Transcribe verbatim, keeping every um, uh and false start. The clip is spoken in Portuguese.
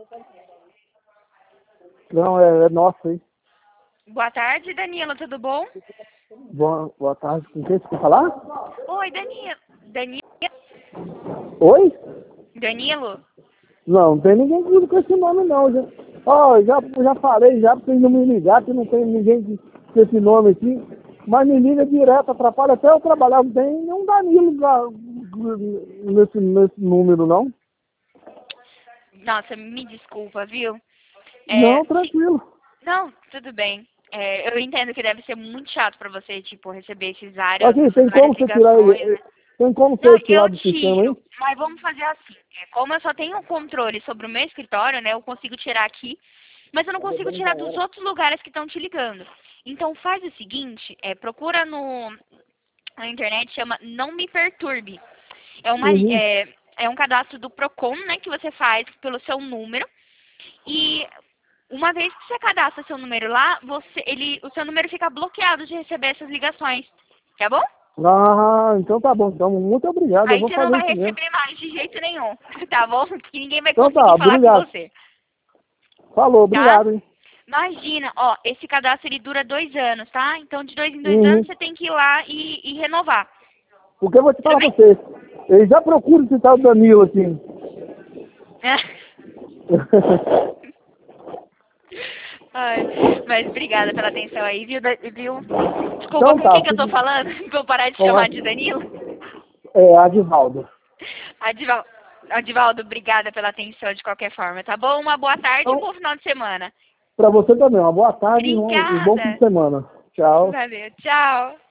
Não, é, é nossa, hein? Boa tarde, Danilo, tudo bom? Boa, boa tarde. Com quem você quer falar? Oi, Danilo. Danilo? Oi? Danilo? Não, não tem ninguém comigo com esse nome, não. Já, ó, já, já falei já pra vocês não me ligar, que não tem ninguém com esse nome aqui. Mas me liga direto, atrapalha até eu trabalhar. Não tem nenhum Danilo lá, nesse, nesse número, não. Nossa, me desculpa, viu? É, Não, tranquilo. não, tudo bem. É, eu entendo que deve ser muito chato pra você, tipo, receber esses vários, Aqui, essas tem como várias você tirar ele? ligações, né? Tem como Não, você tirar eu do sistema, hein? tiro, mas vamos fazer assim. É, como eu só tenho um controle sobre o meu escritório, né? Eu consigo tirar aqui, mas eu não consigo tirar dos outros lugares que estão te ligando. Então faz o seguinte, é, procura no, na internet, chama Não Me Perturbe. É, uma, Uhum. é, é um cadastro do Procon, né? Que você faz pelo seu número. E uma vez que você cadastra seu número lá, você, ele, o seu número fica bloqueado de receber essas ligações. Tá bom? Ah, então tá bom. Então, muito obrigado. Eu Aí vou você não fazer vai isso mesmo. receber mais de jeito nenhum, tá bom? Que ninguém vai Então tá, conseguir falar com obrigado. você, Falou, tá? obrigado, hein? Imagina, ó, esse cadastro ele dura dois anos, tá? Então de dois em dois Uhum. anos você tem que ir lá e, e renovar. Porque eu vou te Tudo falar pra bem? você. Eu já procuro esse tal Danilo, assim. Ai, mas obrigada pela atenção aí, viu? Da- viu? Desculpa, Então com tá, quem que eu tô fique falando? Pra eu parar de com a, chamar de Danilo? é, Adivaldo. Adival, Adivaldo, obrigada pela atenção de qualquer forma, tá bom? Uma boa tarde e um Então, bom final de semana. pra você também, uma boa tarde e um, e um bom fim de Obrigada. semana. Tchau. Valeu, tchau.